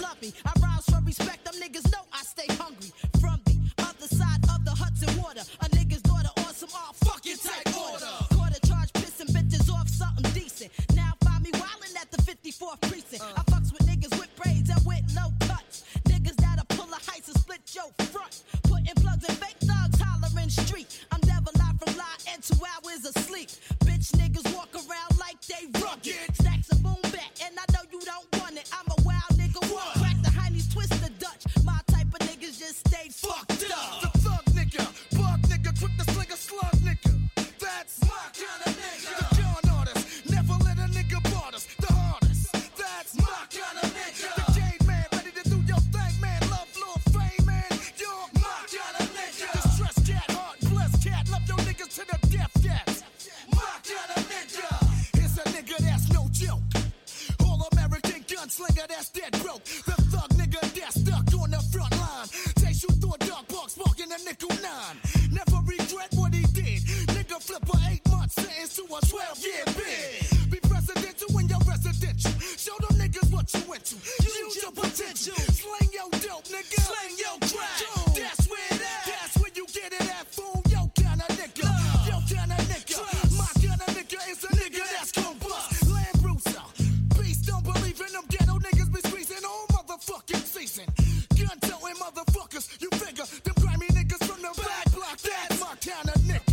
love me. I rise for respect, them niggas know I stay hungry. From the other side of the Hudson water, a nigga's daughter on some all fucking type order. Quarter charge pissing bitches off something decent. Now find me wildin' at the 54th precinct. I fucks with niggas with braids and with no cuts. Niggas that'll pull a heist and split your front. Putting plugs in fake thugs hollering street. I'm never live from lie and 2 hours asleep. Bitch niggas walk around like they rugged. Stacks of boom back and I know you don't want it. I'm a wild nigga, walk crack the heinies, twist the Dutch. My type of niggas just stay fucked up. The thug nigga, bug nigga, quick to sling a slug nigga. That's my kind of nigga. The John artist, never let a nigga board us. The hardest, that's my kind of nigga. The game man, ready to do your thing, man. Love, little fame, man. You're my kind of nigga. The stress cat, heart, blessed cat. Love your niggas to the death, that's my kind of nigga. Here's a nigga that's no joke. All American gunslinger that's dead broke. The thug nigga that's stuck on the front line. Takes you through a dark box, sparking a nickel 9. Never regret what he did. Nigga flip a 8-month sentence to a 12-year bid. Be presidential when you're residential. Show them niggas what you went to. Use your potential. Slang your dope, nigga. Slang your crack. That's where it at. That's where you get it at, fool. Yo kind of nigga. Yo kind of nigga. My kind of nigga is a nigga that's gon' bust. Land Bruiser. Beast don't believe in them ghetto niggas be squeezing all motherfucking season. Gun toting motherfuckers. You figure them grimy niggas from the back block. That's my kind of nigga.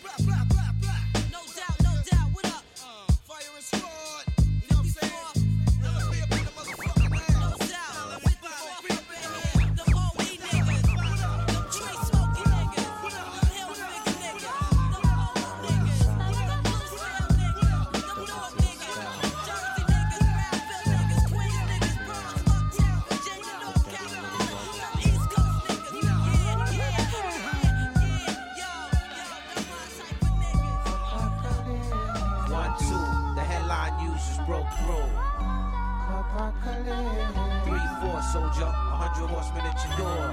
No doubt, what up? Fire and squad. You know what I'm saying? Be a motherfucker, man. No doubt, with the off up in here. The OE niggas, the tree smoking niggas, the hill figure niggas, the polo niggas, the blue scale niggas, the North niggas, Jersey niggas, Brownsville niggas, Queens niggas, Bronx, Uptown, Virginia, North Carolina, East Coast niggas. Yeah, yo, that's my type of niggas. 1, 2, the headline news just broke through. 3, 4, soldier, 100 horsemen at your door.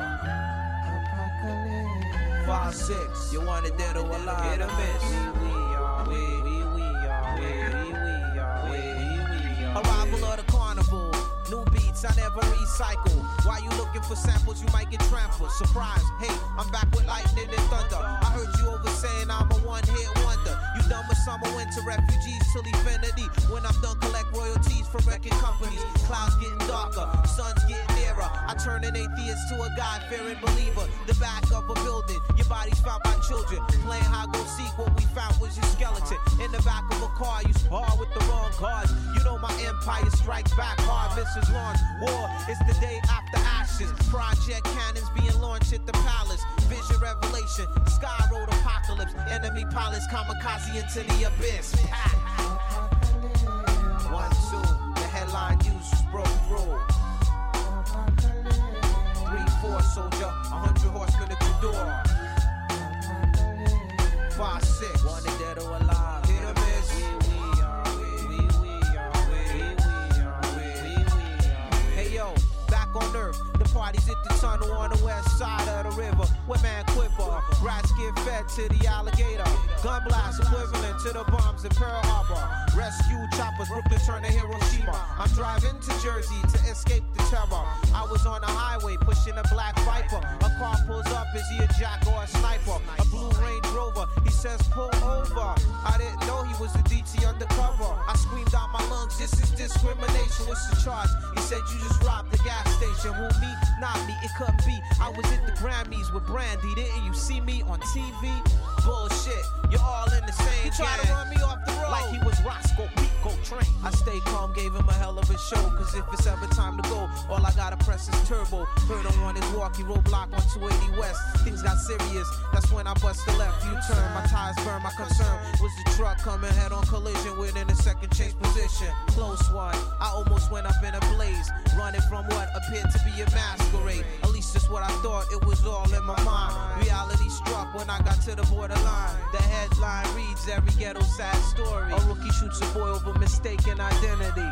5, 6, you want it dead or alive? Hit or miss. Arrival of the carnival. New beats, I never recycle. Why you looking for samples? You might get trampled. Surprise, hey, I'm back with lightning and thunder. I heard you over saying I'm a one-hit wonder. You done with summer, winter, refugees till infinity. When I'm done, collect royalties from wrecking companies. Clouds getting darker, sun's getting nearer. I turn an atheist to a God-fearing believer. The back of a building, your body's found by children. Playing hide go seek, what we found was your skeleton. In the back of a car, you spar with the wrong cards. You know my empire strikes back hard. Mrs. Launch, war is the day after ashes. Project cannons being launched at the palace. Vision revelation, sky road apocalypse. Enemy pilots kamikaze into the abyss. 1, 2, the headline news just broke through. 3, 4, soldier, 100 horsemen at your door. 5, 6, wanted dead or alive. Hit or miss. Hey yo, back on earth, the party's at the tunnel on the west side of the river. Where man quiver, rats get fed to the alligator. Gun blast equivalent to the bombs in Pearl Harbor. Rescue choppers, Brooklyn turn to Hiroshima. I'm driving to Jersey to escape the terror. I was on the highway pushing a black Viper. A car pulls up, is he a jack or a sniper? A blue Range Rover, he says pull over. I didn't know he was a DT undercover. I screamed out my lungs, this is discrimination, what's the charge? He said you just robbed the gas station. Who me? Not me, it couldn't be. I was at the Grammys with Brandy, didn't you see me on TV? Bullshit, you're all in the same gang. He tried to run me off the road like he was Roscoe Pico Train. I stayed calm, gave him a hell of a show. Cause if it's ever time to go, all I gotta press is turbo. Heard him on his walkie roadblock on 280 West. Things got serious, that's when I bust the left U-turn. My tires burn, my concern was the truck coming head on collision with in a second change position. Close one, I almost went up in a blaze. Running from what appeared to be a masquerade. At least that's what I thought, it was all in my mind. Reality struck when I got to the borderline. The headline reads every ghetto sad story. A rookie shoots a boy over mistaken identity.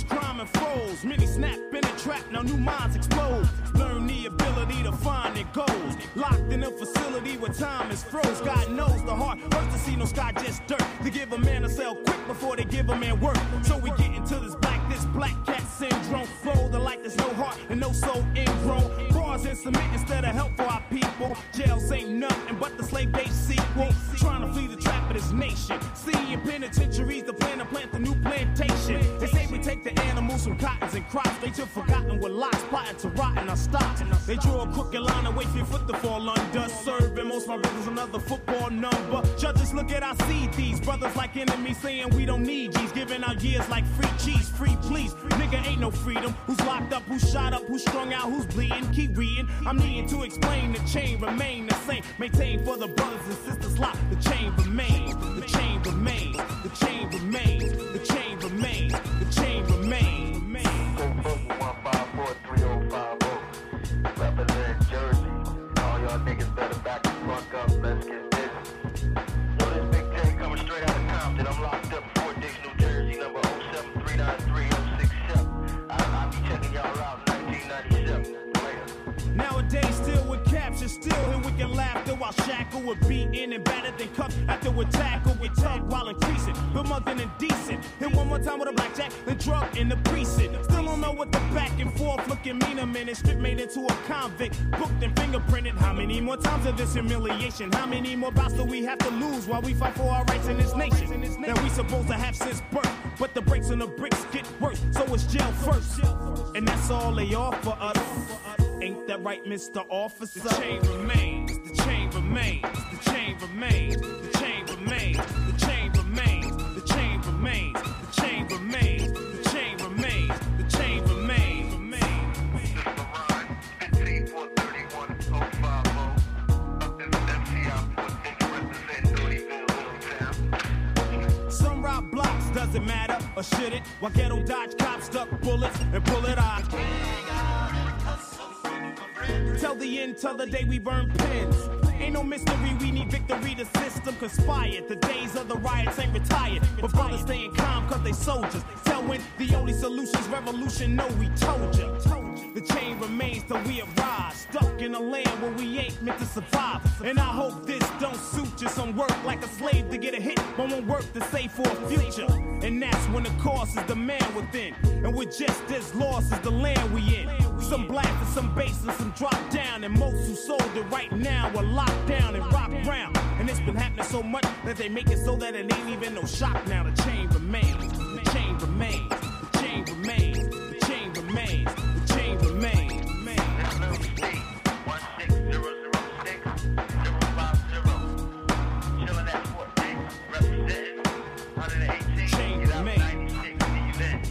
crime and froze. Many snap in a trap, now new minds explode. Learn the ability to find their goals. Locked in a facility where time is froze. God knows the heart hurts to see no sky, just dirt. To give a man a cell quick before they give a man work. So we get into this black cat syndrome. Flow the light, there's no heart and no soul ingrown. Bars and cement instead of help for our people. Jails ain't nothing but the slave day sequel. Trying to flee the trap of this nation. See in penitentiaries the plan to plant the new plantation. They say we take the animals from cottons and crops. They took forgotten with lots plotting to rot in our stocks. They drew a crooked line and wait for your foot to fall under. Serving most my brothers another football number. Judges look at our seed. These brothers like enemies saying we don't need G's. Giving out years like free cheese, free please. Nigga ain't no freedom. Who's locked up, who's shot up, who's strung out, who's bleeding? Keep reading. I'm needing to explain the chain remain the same. Maintain for the brothers and sisters locked. The chain remains. The chain remains. The chain remains. The chain remains. The chain remains. Boogie 1543050. Represent Jersey. All y'all niggas better back the fuck up. Let's get busy. Yo, this Big J coming straight out of Compton. I'm locked up in Fort Dix, New Jersey, number 07393-067. I'll be checking y'all out in 1997. Nowadays, still with capture, still hit wicked laughter while shackled with beaten and battered then cuffed after with tackle with tug while increasing. But more than indecent. Hit one more time with a blackjack, then drug in the precinct. Still don't know what the back and forth looking mean a minute. Strip made into a convict, booked and fingerprinted. How many more times of this humiliation? How many more bouts do we have to lose while we fight for our rights in this nation? That we supposed to have since birth. But the breaks on the bricks get worse, so it's jail first. And that's all they offer us. Ain't that right, Mr. Officer? The chain remains, the chain remains, the chain remains, the chain remains, the chain remains, the chain remains, the chain remains, the chain remains, the chain remains. This is LeRon, 15431-050. Up in the MCI Fort Dix, represent Louisville, Little Town. Some rob blocks, doesn't matter, or should it? While ghetto dodge cops duck bullets and pull it out. Till the end, till the day we burn pens. Ain't no mystery, we need victory. The system conspired. The days of the riots ain't retired. But brothers staying calm cause they soldiers. Tell when the only solution's revolution. No, we told ya. The chain remains till we arise. Stuck in a land where we ain't meant to survive. And I hope this don't suit you. Some work like a slave to get a hit, but won't work to save for a future. And that's when the cause is the man within. And we're just as lost as the land we in. Some blast and some bass and some drop down. And most who sold it right now are locked down and rock round. And it's been happening so much that they make it so that it ain't even no shock now. The chain remains, the chain remains, the chain remains, the chain remains, the chain remains. This Lil Steve, 16006-050. Chillin' at Fort Dix, representing 118. Chain Get out remains. 96, see you then.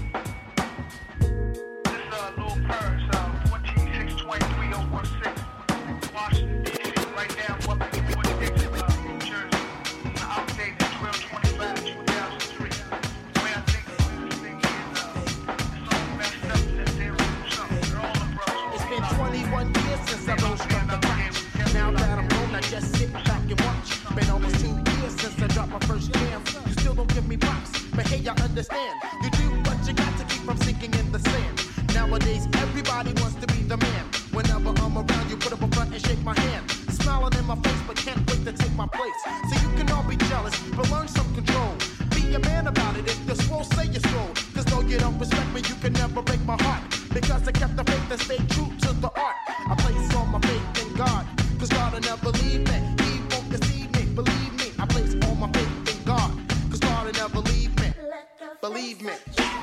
This Lil Purse, 14623-016. Washington, D.C. right now, Fort Dix, New Jersey. The outdate is 12/25/2003. The way I think this thing is, it's all messed up since they wrote something. They're all the brothers. It's been 21 years since I rose from the crash. Now that I'm grown, I just sit back and watch. Been almost 2 years since I dropped my first jam. You still don't give me props, but hey, I understand. You do what you got to keep from sinking in the sand. Nowadays, everybody wants to be the man. Whenever I'm around, you put up a front and shake my hand. Smiling in my face, but can't wait to take my place. So you can all be jealous, but learn some control. Be a man about it if the swole say you're swole. Cause though you don't respect me, you can never break my heart. Because I kept the faith and stayed true to the art. I place all my faith in God. Cause God will never leave me. He won't deceive me, believe me. I place all my faith in God. Cause God will never leave me. Believe me.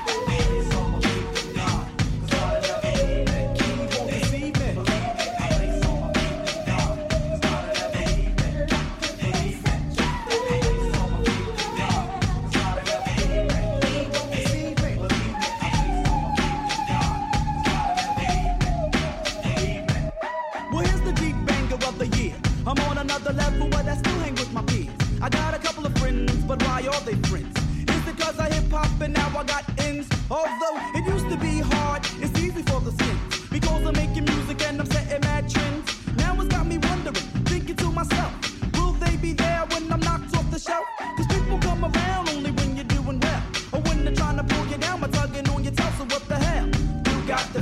I'm on another level, but I still hang with my peers. I got a couple of friends, but why are they friends? Is it cause I hip hop and now I got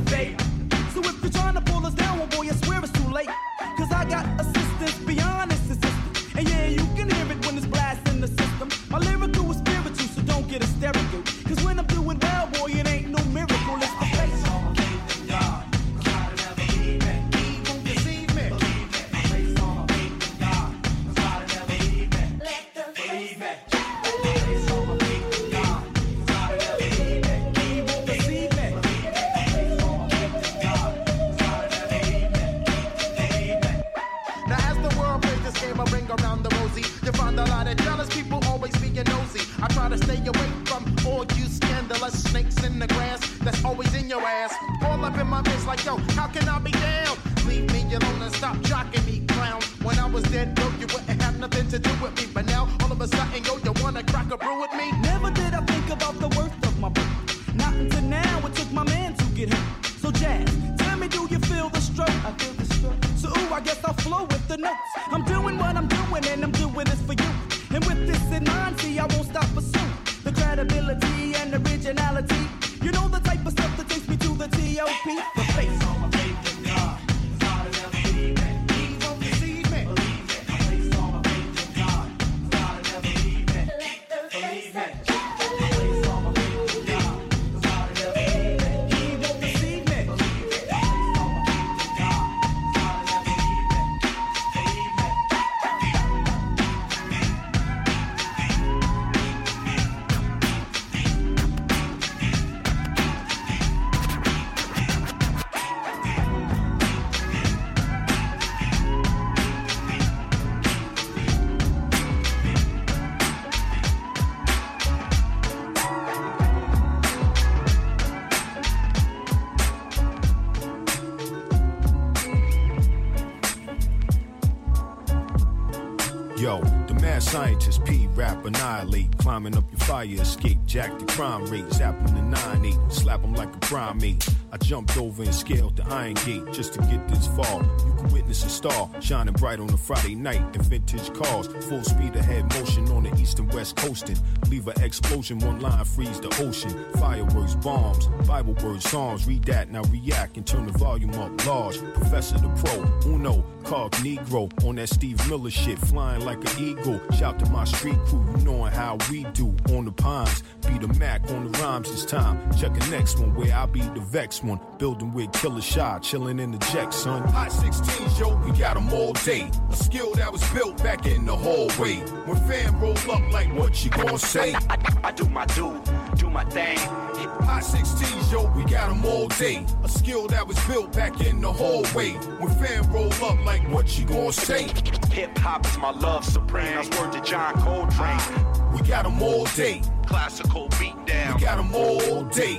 fade. So if you're trying to pull us down, well, boy, I swear it's too late. Cause I got assistance beyond this assistance. And yeah, you can hear it when it's blasting the system. My lyrical is spiritual, so don't get hysterical. Cause when I'm doing well, boy, it ain't no miracle, it's the face. I try to stay away from all you scandalous snakes in the grass that's always in your ass. All up in my face like, yo, how can I be down? Leave me alone and stop jocking me, clown. When I was dead broke, you wouldn't have nothing to do with me. But now, all of a sudden, yo, you wanna crack a brew with me? Never did I think about the worth of my birth. Not until now, it took my man to get hurt. So Jazz, tell me, do you feel the stroke? I feel the stroke. So ooh, I guess I'll flow with the notes. I'm doing what I'm doing and I'm doing this for you. And with this in mind, see, I won't stop pursuing the credibility and originality. You know the type of stuff that takes me to the T.O.P. The face on my faith in God. God will never leave me. He won't deceive me. Believe it. My face on my faith in God. God will never leave me. Believe it. My face on my faith in God. God will never leave me. He won't deceive me. Believe it. My face on my faith in God. God will never leave me. Believe it. Yo, the mad scientist P-Rap annihilate, climbing up your fire escape, jack the crime rate, zap him to 9-8, slap him like a primate. I jumped over and scaled the iron gate just to get this far. You can witness a star shining bright on a Friday night in vintage cars, full speed ahead motion on the east and west coasting. Leave an explosion, one line freeze the ocean. Fireworks, bombs, Bible words, songs. Read that, now react and turn the volume up large. Professor the pro, Uno, called Negro on that Steve Miller shit, flying like an eagle. Shout to my street crew, you knowing how we do on the pines. Be the Mac on the rhymes this time. Check the next one where I be the vex one. Building with Killer Shot, chilling in the jet, son. Hot 16s, yo, we got them all day. A skill that was built back in the hallway. When fam roll up, like what you gon' say? I do my thing. Hot 16s, yo, we got them all day. A skill that was built back in the hallway. When fam roll up, like what you gon' say? Hip hop is my love supreme. That's word to John Coltrane. We got them all day. Classical beat down. We got them all day.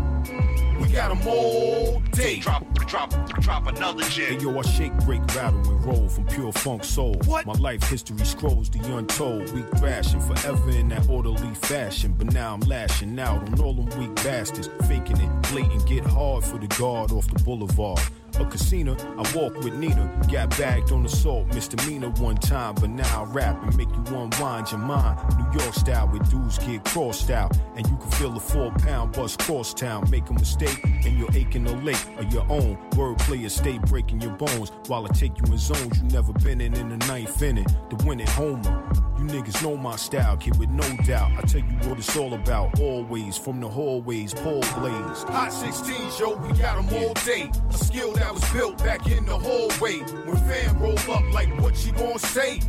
We got them all day. Drop another jig. Hey, yo, I shake, break, rattle, and roll from pure funk soul. What? My life history scrolls the untold. Weak thrashing forever in that orderly fashion. But now I'm lashing out on all them weak bastards. Faking it, blatant, get hard for the guard off the boulevard. A casino, I walk with Nina. Got bagged on assault, misdemeanor one time. But now I rap and make you unwind your mind. New York style where dudes get crossed out. And you can feel a 4-pound bus cross town. Make a mistake and you're aching a lake of your own. Wordplay or stay breaking your bones. While I take you in zones you never been in the ninth inning. The winning homer. You niggas know my style, kid, with no doubt. I tell you what it's all about, always. From the hallways, Paul Blaze. Hot 16s, yo, we got them all day. A skill that was built back in the hallway. When fam roll up, like what you gon' say?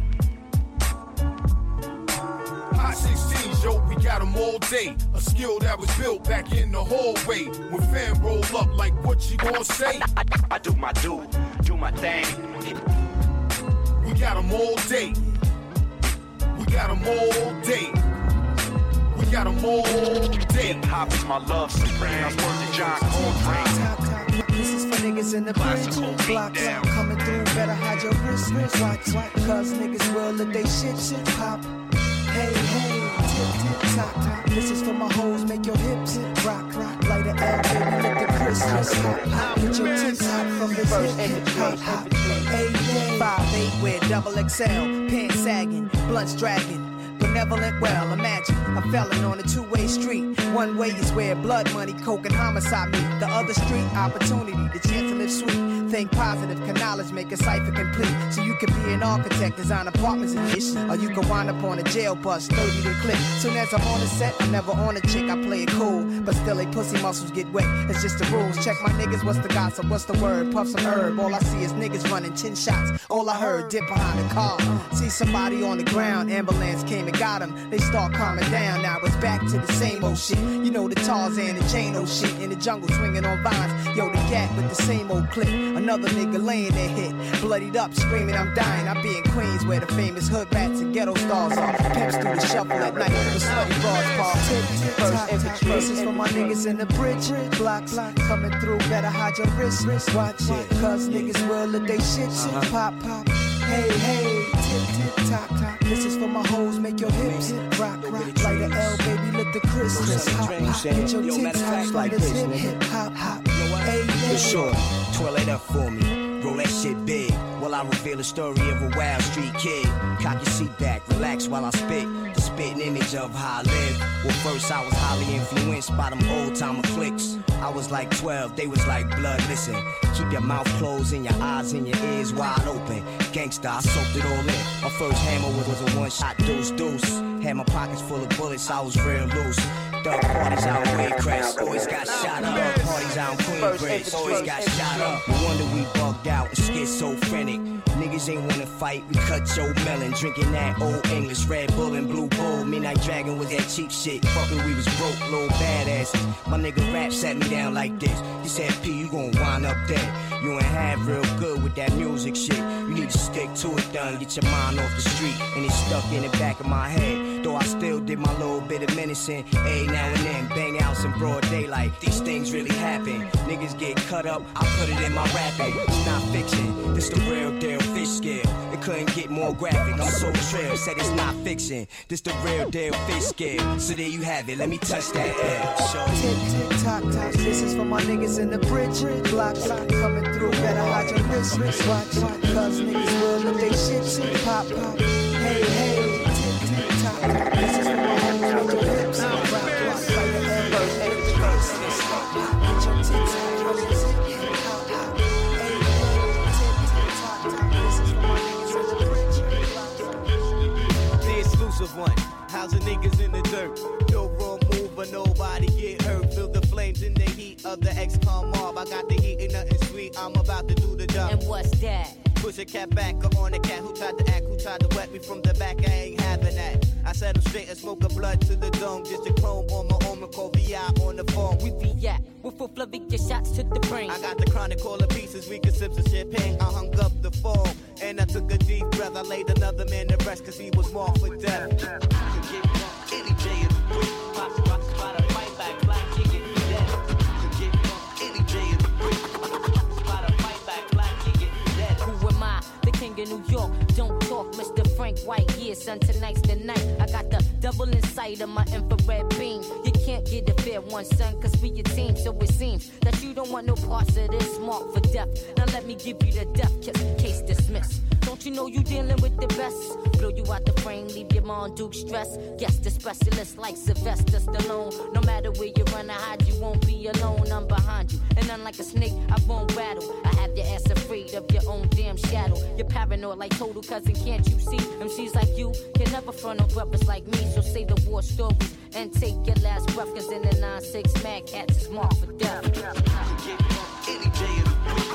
Hot 16s, yo, we got them all day. A skill that was built back in the hallway. When fam roll up, like what you gon' say? I do my thing. We got them all day. We got them all day. We got them all day. Hip hop is my love supreme. That's word to John Coltrane. This is for niggas in the Classical bridge. Block beat down. coming through, better hide your wrist. Watch, cause niggas will let they shit pop. Hey, tip, top. This is for my hoes, make your hips rock. Light a L, baby, let the Christmas hot. Get your tits hot from this hip hop. 8'5", with double XL, pants sagging, blunts dragging. But benevolent. Well, imagine a felon on a two-way street. One way is where blood, money, coke, and homicide meet. The other street, opportunity, the chance to live sweet. Think positive, can knowledge make a cipher complete. So you can be an architect, design apartments and ish. Or you can wind up on a jail bus, 30 to click. Soon as I'm on the set, I'm never on a chick, I play it cool. But still, they pussy muscles get wet, it's just the rules. Check my niggas, what's the gossip, what's the word? Puff some herb, all I see is niggas running 10 shots. All I heard, dip behind the car. See somebody on the ground, ambulance came and got him. They start calming down, now it's back to the same old shit. You know the Tarzan and Jane-O shit. In the jungle swinging on vines. Yo, the gat with the same old clip. Another nigga laying there hit. Bloodied up, screaming I'm dying. I be in Queens where the famous hood rats and ghetto stars are. Pimps through the shuffle at night. The slutty bras fall. This is for my niggas in the bridge. Blocks coming through, better hide your wrist. Watch it, cause niggas will let they shit. Pop, pop. Hey, hey, tip, tip, top, top. This is for my hoes, make your hips rock, rock. Like an L, baby, let the Christmas hop, hop. Get your tits hot like this, hip, hop, hop. Hey, for sure, twirl it up for me, roll that shit big. While I reveal the story of a wild street kid. Cock your seat back, relax while I spit. The spitting image of how I live. Well, first I was highly influenced by them old timer flicks. I was like 12, they was like blood, listen. Keep your mouth closed and your eyes and your ears wide open. Gangsta, I soaked it all in. My first hammer was a one-shot deuce. Had my pockets full of bullets, I was real loose. Thug parties out in Waycrest, always got shot up. Thug parties out in Queensbridge, always got shot up. No wonder we bugged out and schizophrenic. Niggas ain't wanna fight, we cut your melon. Drinking that old English, Red Bull and Blue Bull. Midnight Dragon was that cheap shit. Fucking we was broke, little badasses. My nigga Rap sat me down like this. He said, P, you gon' wind up dead. You ain't have real good with that music shit. You need to stick to it, done. Get your mind off the street. And it's stuck in the back of my head. Though I still did my little bit of menacing. Hey, now and then, bang outs in broad daylight. These things really happen. Niggas get cut up, I put it in my rapping. It's not fiction, this the real deal, fish scale. It couldn't get more graphic, I'm so trail. Said it's not fiction, this the real deal, fish scale. So there you have it, let me touch that air. Show. Tick, tick, tock, tock. This is for my niggas in the bridge. Blocks coming through, better hide your wrist. Watch, cause niggas will let they shit. Pop, pop. Hey, hey. Tick, tick, tock, tock. This is for my homies with your hips. Rock, rock, like the air. Get your tits out, your lips. Hop, hop. Hey, hey. Tick, tick, tock, tock. This is for my niggas in the bridge. The exclusive one. How's the niggas in the dirt? No wrong move, but nobody get hurt. Feel the flames in the heat of the ex-con mob. I got the heat, ain't nothing sweet. I'm about to do the job. And what's that? Push a cat back on the cat who tried to act, who tried to wet me from the back. I ain't having that. I set him straight and smoke a blood to the dome. Just a chrome on my arm and call VI on the phone. We be at with full Flavic, shots to the brain. I got the chronic all the pieces, we can sip some champagne. I hung up the phone and I took a deep breath. I laid another man to rest cause he was marked for death. Any day is quick. Spot a fight back, black chicken, dead. Any day is quick. Spot a fight back, black chicken, dead. Who am I? The king of New York. Don't talk, Mr. Frank White. Yeah, son, tonight's the night. I got the double inside of my infrared beam. You can't get a fair one, son, cause we a team. So it seems that you don't want no parts of this mark for death. Now let me give you the death kiss, case dismissed. Don't you know you dealing with the best? Blow you out the frame, leave your mom Duke stress. Guess the specialist like Sylvester Stallone. No matter where you run or hide, you won't be alone. I'm behind you, and unlike a snake, I won't rattle. I have your ass afraid of your own damn shadow. You're paranoid like total cousin, can't you see? MCs like you can never front on brothers like me. So say the war stories and take your last breath, cause in the 9-6 Mad Cats is marked for death. Any day is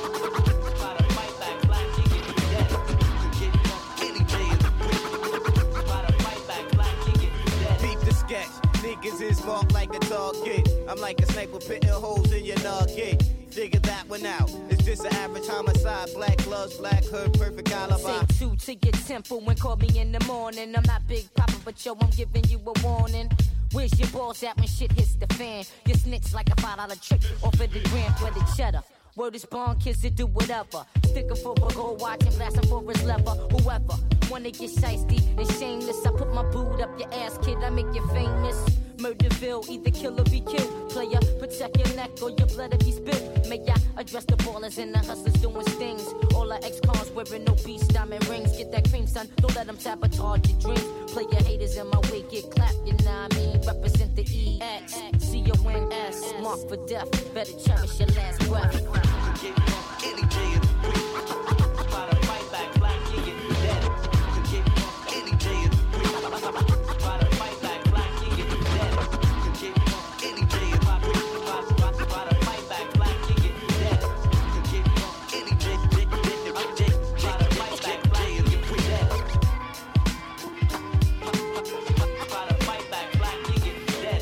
niggas is marked like a target. I'm like a sniper pitting holes in your nugget. Figure that one out. It's just an average homicide. Black gloves, black hood, perfect alibi. Say two to your temple and call me in the morning. I'm not Big Papa, but yo, I'm giving you a warning. Where's your balls at when shit hits the fan? You snitch like a $5 trick off of the gram for the cheddar. Word is born, kids to do whatever. Sticking for a gold watch and blasting for his lever. Whoever wanna get shiesty and shameless, I put my boot up your ass, kid. I make you famous. Murderville, either kill or be killed. Player, protect your neck or your blood if you spill. May I address the ballers and the hustlers doing stings. All our ex-cons wearing no beast diamond rings. Get that cream, son, don't let them sabotage your dreams. Play your haters in my way, get clapped, you know what I mean? Represent the EX, C-O-N-S, mark for death. Better cherish your last breath. Any day of the week. Try to fight back, black, you get dead. Any day of the week. Try to fight back, black, you get dead. Any day of the week. Try to fight back, black, you get dead. Any day, try to fight back, black, you get dead. Try to fight back, black, you get dead.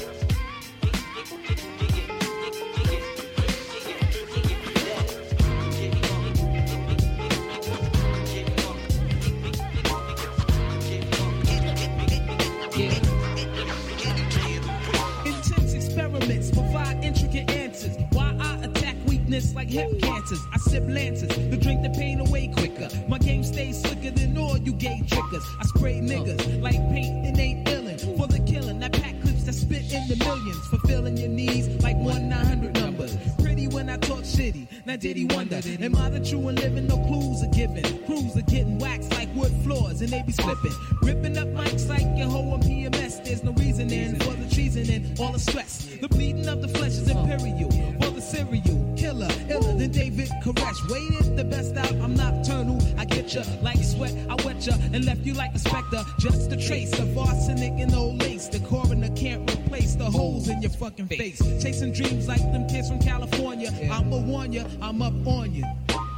Intense experiments provide intricate answers. Why I attack weakness like hip cancers. I sip lances to drink the pain away quicker. My game stays slicker than all you gay trickers. I spray niggas like paint and ain't illin' for the killing. I pack clips that spit in the millions, fulfilling your needs like 1-900 numbers. Pretty when I talk shitty. Now did he wonder? Am I the true and living? No clues are given. Crews are getting waxed like wood floors and they be slipping. Ripping up mics like your hoe on PMS. There's no reasoning for the treason and all the stress. The bleeding of the flesh is imperial. For the serial killer, iller than David Koresh. Waited the best out, I'm nocturnal. I get ya like sweat, I wet ya and left you like a specter. Just a trace of arsenic and old lace. The coroner can't replace the holes in your fucking face. Chasing dreams like them kids from California. I'ma warn ya, I'm up on you.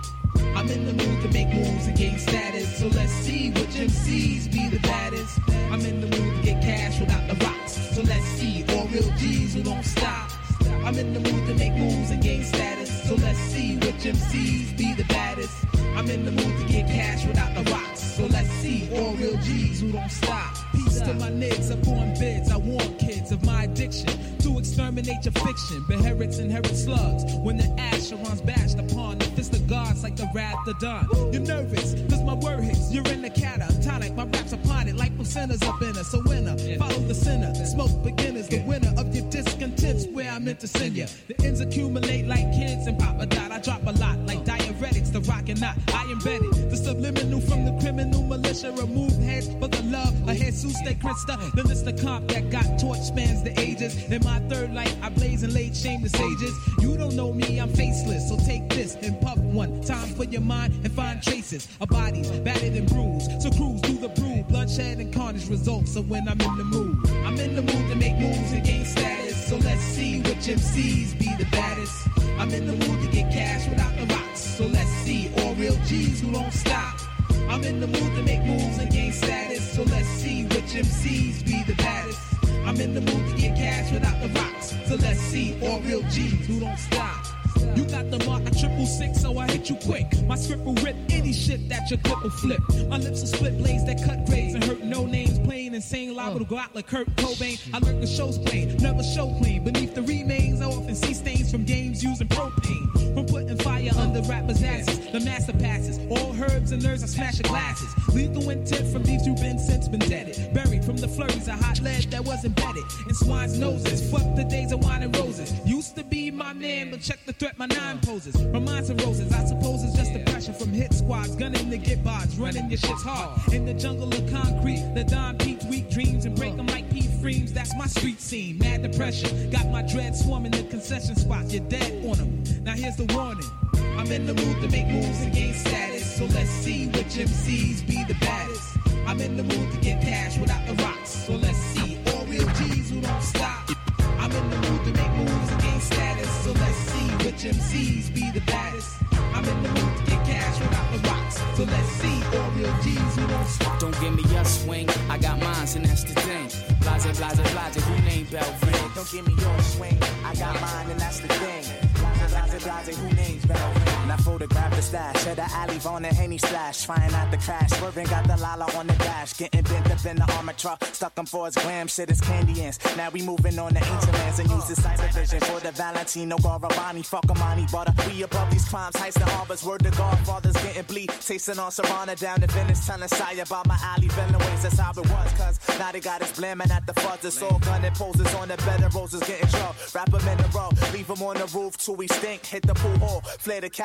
I'm in the mood to make moves and gain status. So let's see which MCs be the baddest. I'm in the mood to get cash without the rocks. So let's see all real G's who don't stop. I'm in the mood to make moves and gain status. So let's see which MCs be the baddest. I'm in the mood to get cash without the rocks. So let's see all real G's who don't stop. Peace to my niggas upon bids. I warn kids of my addiction to exterminate your fiction. Beherits inherit slugs when the Asheron's bashed upon the fist of gods like the wrath of dawn. You're nervous cause my word hits. You're in the catatonic. My raps upon it like placentas up in us. So winner, follow the sinner. Smoke beginners. The winner of your discontents where I meant to send you. The ends accumulate like kids and Papa Dot. I drop a lot like diuretics. The rock and not. I embedded the subliminal from the criminal militia. Remove heads for the love of Jesus de Christa. The list of comp that got torch spans the ages. In my third life, I blaze and laid shame to sages. You don't know me, I'm faceless. So take this and puff one time for your mind and find traces of bodies battered and bruised. So cruise through the brew, bloodshed and carnage results. So when I'm in the mood, I'm in the mood to make moves and gain status. So let's see which MCs be the baddest. I'm in the mood to get cash without the rocks. So let's see all real G's who don't stop. I'm in the mood to make moves and gain status. So let's see which MCs be the baddest. I'm in the mood to get cash without the rocks. So let's see all real G's who don't stop. You got the mark at 666, so I hit you quick. My script will rip any shit that your clip will flip. My lips will split blades that cut grades and hurt no names. Playing insane, liable to go out like Kurt Cobain. I learned the show's plain, never show clean. Beneath the remains, I often see stains from games using propane. From putting fire under rappers' asses, the master passes. All herbs and nerves, I smash your glasses. Lethal intent from these you've been since been deaded. Buried from the flurries of hot lead that was embedded in swine's noses. Fuck the days of wine and roses. Used to be my man, but check the threat my nine poses. From mines and roses, I suppose it's just the pressure from hit squads. Gunning to get bods, running your shit's hard. In the jungle of concrete, the Don peeps weak dreams and break them like pea frames. That's my street scene, mad depression. Got my dread swarming the concession spots. You're dead on them. Now here's the warning. I'm in the mood to make moves and gain status. So let's see which MCs be the baddest. I'm in the mood to get cash without the rocks. So let's see all real G's who don't stop. I'm in the mood to make moves and gain status. So let's see which MCs be the baddest. I'm in the mood to get cash without the rocks. So let's see all real G's who don't stop. Don't give me your swing, I got mines and that's the thing. Blase, blase, blase, who named Belvin? Don't give me your swing, I got mine and that's the thing. Blase, blase, who names Belvin? And I photographed the stash, at the alley on the Henny splash. Flying out the crash, swerving, got the Lala on the dash. Getting bent up in the armor truck, stuck him for his glam, shit is candy ants. Now we moving on the ancient lands and use the cyber vision for the Valentino Garavani. Fuck Amani butter, we above these crimes, heists and harbors. Word to Godfathers getting bleed, tasting on Savannah down to Venice. Telling Saya about my alley, villain ways, that's how it was. Cause now they got us blamming at the fuzz. It's all gunning poses on the bed of roses getting drunk. Wrap them in a row, leave them on the roof till we stink. Hit the pool hall, flare the Cali.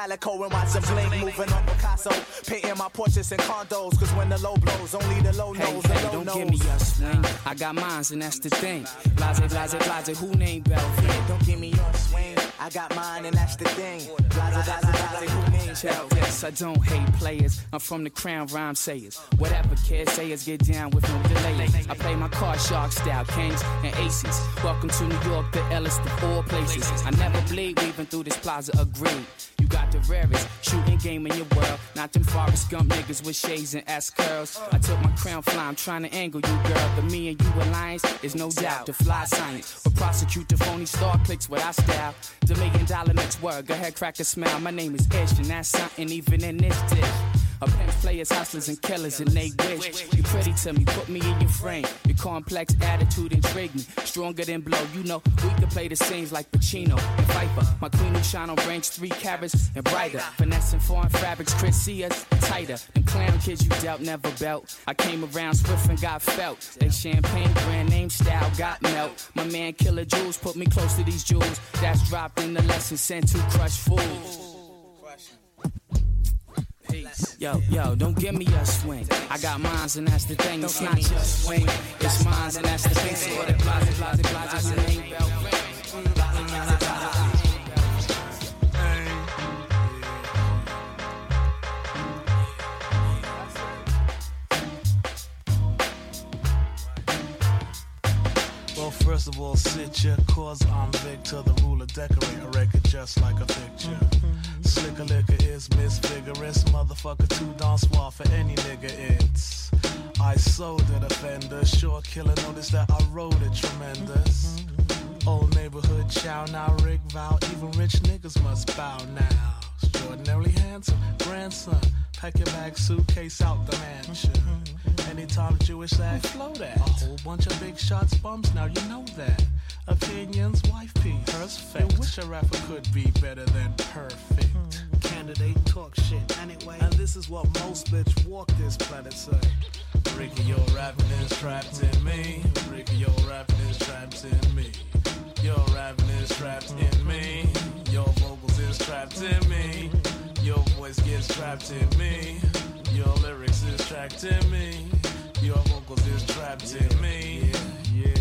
calico and watch the bling moving on Picasso. Painting my portraits in condos, cause when the low blows, only the low knows. Hey, don't give me your swing. I got mines and that's the thing. Blase, blase, blase, who named Belvin? Don't give me your swing. I got mine and that's the thing. Blase, blase, blase, who named Belvin? Yes, I don't hate players. I'm from the crown rhyme sayers. Whatever kids say is get down with no delay. I play my card shark style, kings and aces. Welcome to New York, the illest of all places. I never bleed, weaving through this plaza of green. You got the rarest shooting game in your world. Not them Forrest Gump niggas with shades and S curls. I took my crown fly, I'm trying to angle you, girl. The me and you alliance is no doubt the fly science. But prosecute the phony star clicks with our style. The $1 million next word, go ahead, crack a smile. My name is Ish, and that's something even in this dish. A pimp players, hustlers, and killers, and they wish. You pretty to me, put me in your frame. Your complex attitude intrigue me. Stronger than blow, you know, we can play the scenes like Pacino and Viper. My queen who shine on range 3 carats and brighter. Finessing foreign fabrics, Chris see us tighter. Them clown kids you dealt never belt. I came around swift and got felt. They champagne brand name style got melt. My man Killer Jules put me close to these jewels. That's dropped in the lesson sent to crush fools. Yo, don't give me a swing. I got mines and that's the thing. It's not just swing. It's mines and that's the thing. So what it blase, blase, blase, who named Belvin? Blase, blase, blase. Well, first of all, sit ya, cause I'm Victor, the ruler, decorate a record just like a picture. Slicker liquor is misvigorous, motherfucker too darn suave for any nigga it's. I sold it, offender, sure killer, notice that I wrote it tremendous. Old neighborhood chow now, Rick vow, even rich niggas must bow now. Extraordinarily handsome, grandson, pack your bag, suitcase out the mansion. Anytime Jewish act, flow that. A whole bunch of big shots, bums, now you know that. Opinions, wife piece, perfect. Wish a rapper could be better than perfect. Candidate talk shit anyway, and this is what most bitch walk this planet say. Ricky, your rapping is trapped in me. Ricky, your rapping is trapped in me. Your rapping is trapped in me. Your vocals is trapped in me. Your voice gets trapped in me. Your lyrics is trapped in me. Your vocals is trapped in me. Yeah.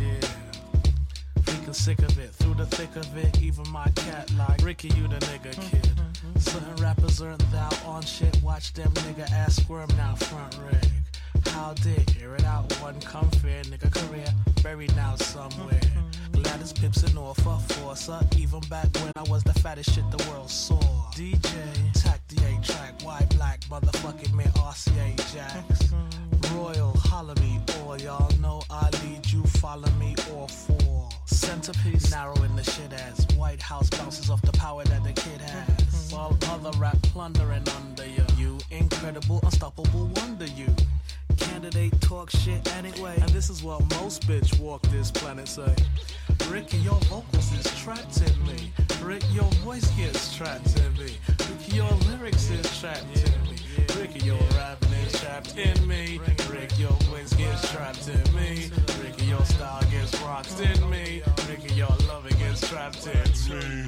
Freaking sick of it, through the thick of it. Even my cat like Ricky, you the nigga kid. Certain rappers aren't thou on shit. Watch them nigga ass squirm now front rig. How did hear it out one come fair nigga career buried now somewhere. Gladys Pips and Norfolk Forcer, even back when I was the fattest shit the world saw. DJ, tack the 8-track, white black, motherfucking man RCA Jacks. Royal, holler me, or y'all know I lead you, follow me, or for. Centerpiece, narrowing the shit ass. White House bounces off the power that the kid has. While other rap plundering under you. You incredible, unstoppable wonder you. Candidate talk shit anyway, and this is what most bitch walk this planet say. Ricky, your vocals is trapped in me. Rick, your voice gets trapped in me. Ricky, your lyrics is trapped in me. Ricky, your rapping is trapped in me. Rick, your voice gets trapped in me. Ricky, your style gets rocked in me. Ricky, your loving gets trapped in me.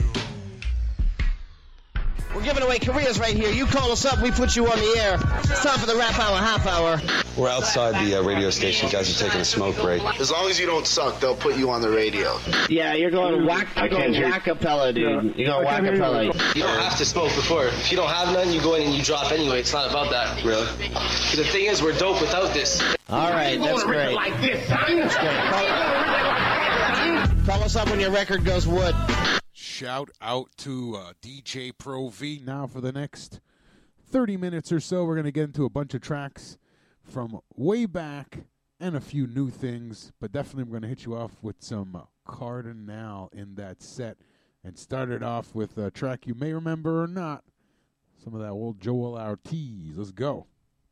We're giving away careers right here. You call us up, we put you on the air. It's time for the Rap Hour Half Hour. We're outside the radio station. Guys are taking a smoke break. As long as you don't suck, they'll put you on the radio. Yeah, you're going whack-a-pella, dude. You're going whack-a-pella. You don't have to smoke before. If you don't have none, you go in and you drop anyway. It's not about that. Really? The thing is, we're dope without this. All right, that's great. Like this, son. Call us up when your record goes wood. Shout out to DJ Pro V. Now for the next 30 minutes or so, we're going to get into a bunch of tracks from way back and a few new things. But definitely we're going to hit you off with some Cardinal in that set. And start it off with a track you may remember or not. Some of that old Joel Ortiz. Let's go.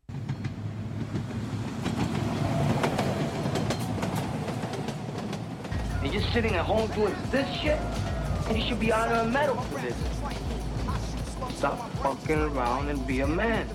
You're just sitting at home doing this shit? And you should be honored a medal for this. Stop fucking around and be a man.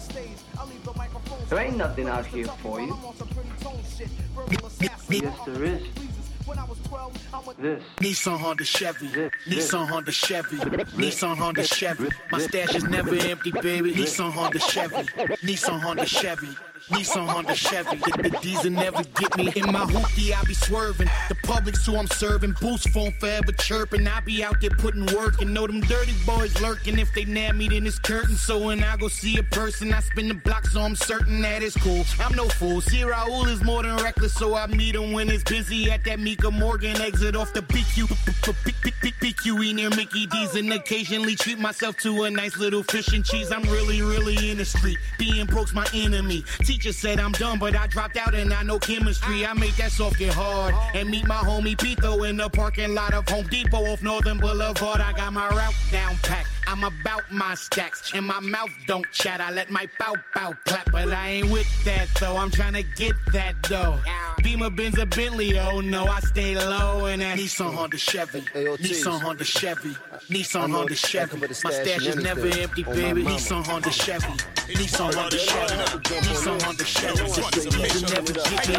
There ain't nothing out here for you. Yes, there is. When I was 12, I went Nissan, Honda, Chevy. Nissan, Honda, Chevy. Nissan, Honda, Chevy. My stash is never empty, baby. Nissan, Honda, Chevy. Nissan, Honda, Chevy. Nissan, Honda, Chevy. The diesel never get me. In my hoopty, I be swerving. The public's who I'm serving. Boost phone forever chirping. I be out there putting work and know them dirty boys lurking. If they nab me, then it's curtain. So when I go see a person, I spin the block, so I'm certain that it's cool. I'm no fool. See, Raul is more than reckless, so I meet him when it's busy at that Mika Morgan exit off the PQE near Mickey D's, and occasionally treat myself to a nice little fish and cheese. I'm really in the street. Being broke's my enemy. Teacher said I'm dumb, but I dropped out and I know chemistry. I make that soft get hard and meet my homie Pito in the parking lot of Home Depot off Northern Boulevard. I got my route down packed. I'm about my stacks and my mouth don't chat. I let my bow clap, but I ain't with that though. I'm trying to get that dough. Beamer, Benz, or Bentley, oh no, I stay low in that Nissan, Honda, Chevy. Nissan, Honda, Chevy. Nissan, Honda, Chevy. My stash is never empty, baby. Nissan, Honda, Chevy. Nissan, Honda, Chevy. Nissan, Honda, Chevy. Diesel never get me.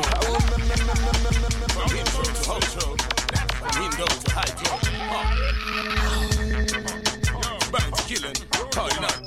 Windows to high top. Bands killing, calling out.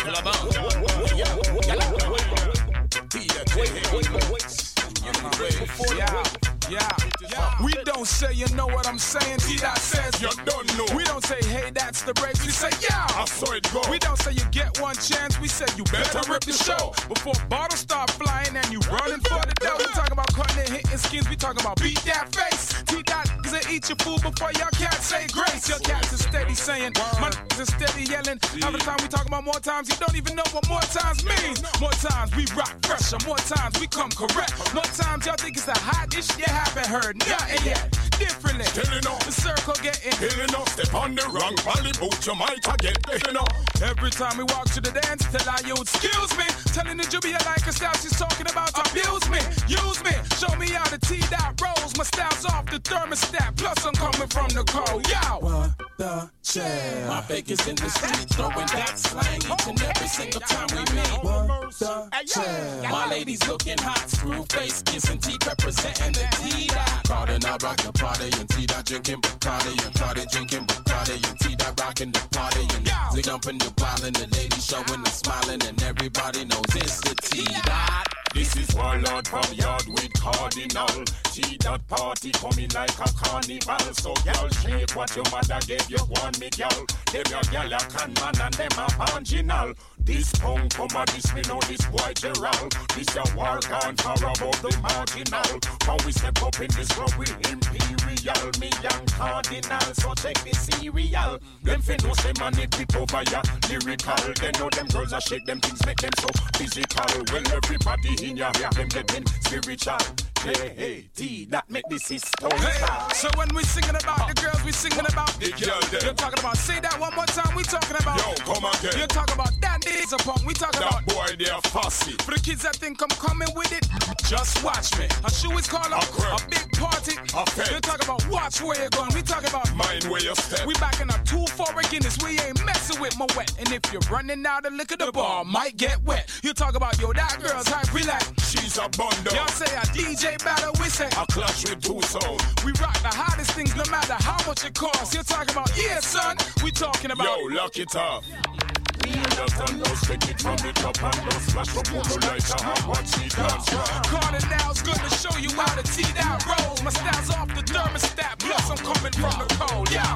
We don't say you know what I'm saying, T-Dot says you don't know. We don't say hey that's the breaks, we say yeah, I saw it go. We don't say you get one chance, we say you better rip the show. Before bottles start flying and you running for the dough. We talking about cutting and hitting skins, we talking about beat that face. T-Dot is a eat your food before your cats say grace. Your cats is steady saying, my niggas is steady yelling. Every time we talk about more times, you don't even know what more times means. More times we rock fresher, more times we come correct. More times y'all think it's a hot dish, you haven't heard nothing yet. Differently, the circle getting killing off. Step on the wrong volley boot, you might get killing off. Every time we walk to the dance, tell our youth, excuse me. Telling the Juby I like her style, she's talking about abuse me, use me. Show me how the T-Dot rolls. My style's off the thermostat, plus I'm coming from the cold. Yo, what the shit? My baker's in the street throwing that slang each and every single time we meet. What the shit? My ladies looking hot, screw face, kissing teeth, representing the T-Dot. Crowd and I rock the party, and T-Dot drinking Bacardi, and Cardi drinking Bacardi, and T-Dot rocking the party, and they jumping the wildin', the ladies showing and smiling, and everybody knows it's the T-Dot. This is Warlord from Yard with Cardinal. T-Dot party coming like a carnival. So y'all shake what your mother gave you, one me girl. Them your girl a con man and them a original. This punk come a this me know this boy Gerald. This your war gone far above the marginal. How we step up in this club with Imperial, me young Cardinal. So check the cereal. Them fin know say man it tip over ya lyrical. They know them girls a shake them things make them so physical. Well everybody in ya hear them getting spiritual. Hey, T, that make this system. Hey, so when we singing about the girls, we singing about the girls. You're talking about, say that one more time, we talking about. Yo, come again. You're talking about that is a punk, we talking that about. Boy, they're fussy. For the kids that think I'm coming with it, just watch me. A shoe is called a big party. You're talking about watch where you're going, we talking about mind where you step. We back in a 2-4 Guinness, we ain't messing with my wet. And if you're running out of liquor, the bar might get wet. You talk about, yo, that girl's hype, relax. She's a bundle. Y'all say a DJ battle, we say a clash with two souls. We rock the hottest things no matter how much it costs. You're talking about, yeah, son, we talking about. Yo, lock it up. Just take it from the top and don't splash up on the lights and watch it dance. Cardinal's gonna show you how to T-Dot rolls. My style's off the thermostat, plus I'm coming from the cold. Yo,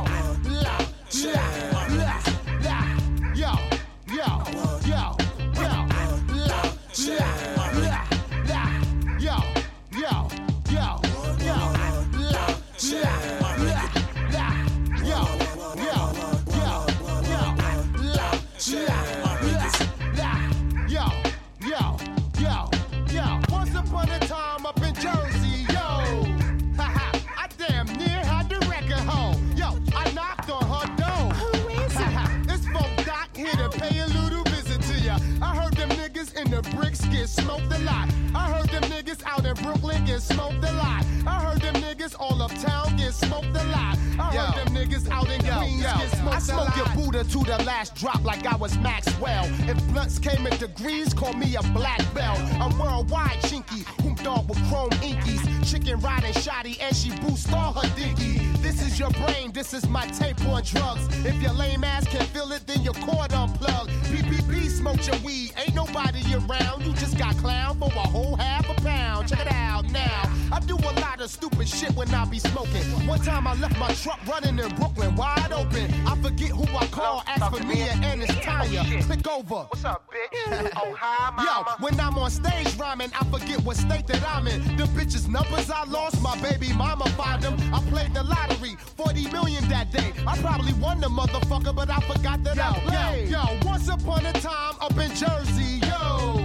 Once upon a time up in Jersey, yo. I damn near had the record home. Yo, I knocked on her door. Who is it? It's Folk Doc here to pay a little visit to ya. I heard them niggas in the bricks get smoked a lot. I heard them niggas out in Brooklyn get smoked a lot. I heard them niggas all uptown get smoked a lot. I heard them niggas out in Queens get smoked. I smoke your Buddha to the last drop like I was Maxwell. If blunts came in degrees, call me a black belt. I'm worldwide chinky, hooped off with chrome inkies. Chicken riding shoddy and she boost all her dinky. This is your brain, this is my tape on drugs. If your lame ass can feel it, then your cord unplugged. PPP smoked your weed, ain't nobody around. You just got clown for a whole half a pound. Check it out now. I do a lot of stupid shit when I be smoking. One time I left my truck running in Brooklyn, wide open. I forget who I call, ask for Mia and it's Tanya. Click over. What's up, bitch? Oh, hi, mama. Yo, when I'm on stage rhyming, I forget what state that I'm in. The bitches' numbers I lost, my baby mama find them. I played the lottery, 40 million that day. I probably won the motherfucker, but I forgot that I played. Yo, once upon a time up in Jersey, yo.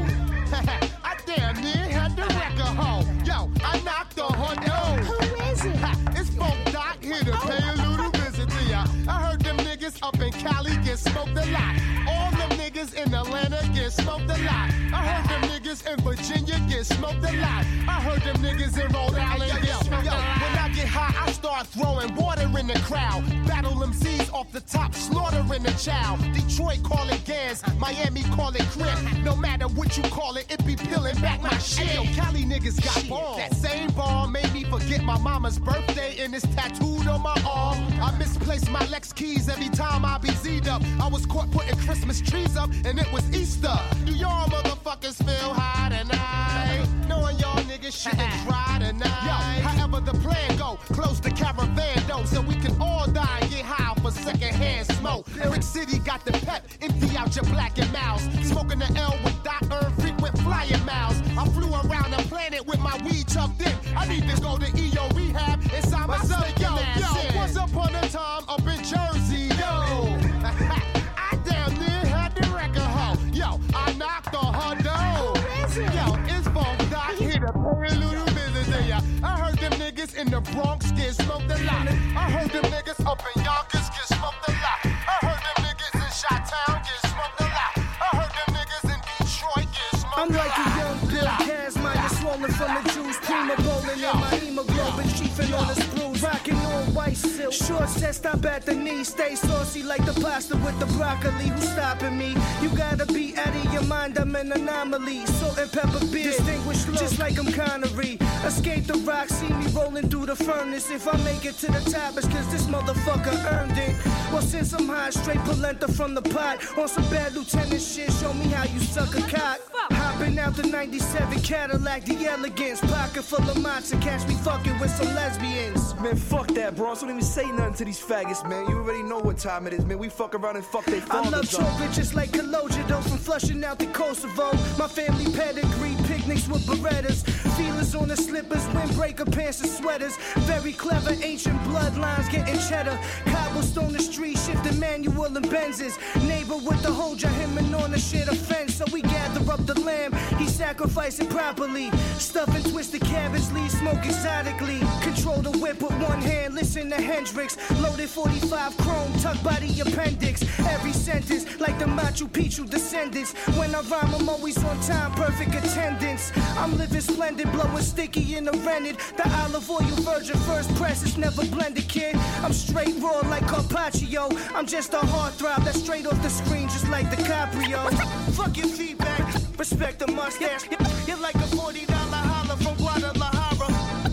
I damn near had the record home. Yo, I knocked on her door. Who is it? It's Funk Doc here to pay a little visit to ya. I heard them niggas up in Cali get smoked a lot. All them niggas in Atlanta get smoked a lot. I heard them niggas in Virginia get smoked a lot. I heard them niggas in Rhode Island get smoked a lot. When I get high, I start throwing water in the crowd. Battle MCs off the top, slaughtering the child. Detroit call it gas, Miami call it crip. No matter what you call it, it be peeling back my shit. Yo, Cali niggas got balls. That same ball made me forget my mama's birthday and it's tattooed on my arm. I misplaced my Lex keys every time I be Z'd up. I was caught putting Christmas trees up and it was Easter. Do y'all motherfuckers feel high tonight? Knowing y'all niggas shit is dry tonight. Yo, however the plan go, close the caravan though, so we can all die and get high for secondhand smoke. Brick City got the pep, empty out your black and mouse. Smoking the L with Doc Earn frequent flying miles. I flew around the planet with my weed tucked in. I need to go to EO rehab inside my stinking ass. Yo, once upon a time up in Jersey, yo. I damn near had the record hoe. Yo, I knocked on her door. Yo, it's Funk Doc here to pay a little visit to ya. I heard them niggas in the Bronx get smoked a lot. I heard them niggas up in Yonkers get smoked a lot. I heard them niggas in Chi-Town get smoked a lot. I heard them niggas in Detroit get smoked a lot. I'm like a young Bill Kazmaier, swollen from the juice, prima bowling in my hemoglobin, chiefing on the sprues, rocking on white silk. Short set, stop at the knee, stay saucy like the pasta with the broccoli. Who's stopping me? You gotta be out of your mind, I'm an anomaly. Salt and pepper beer, distinguished look, just like I'm Connery. Escape the rock, see me rolling through the furnace. If I make it to the top, it's cause this motherfucker earned it. Well, since I'm high, straight polenta from the pot. On some bad lieutenant shit, show me how you suck a cock. Hopping out the 97 Cadillac, the elegance. Pocket full of matzo, catch me fucking with some lesbians. Man, fuck that, bro. Don't even say nothing to these faggots, man. You already know what time it is, man. We fuck around and fuck they fathers. I love chocolate just like Kaloja, though, from flushing out the Kosovo. My family pedigree, picnics with Berettas. Feelers on the slippers, windbreaker pants and sweaters. Very clever, ancient bloodlines getting cheddar. Cobblestone the street, shifting manual and Benzes. Neighbor with the Hoja, him and on the shit offense. So we gather up the lamb, he sacrifice it properly. Stuff and twisted cabbage leaves, smoke exotically. Control the whip with one hand, listen to Hendrix. Loaded 45 chrome, tucked by the appendix. Every sentence, like the Machu Picchu descendants. When I rhyme, I'm always on time, perfect attendance. I'm living splendid, blowing sticky in the rented. The olive oil virgin first press, it's never blended, kid. I'm straight raw like Carpaccio. I'm just a heartthrob that's straight off the screen, just like DiCaprio. Fuck your feedback, respect the mustache. You're like a $40 holla from Guadalajara.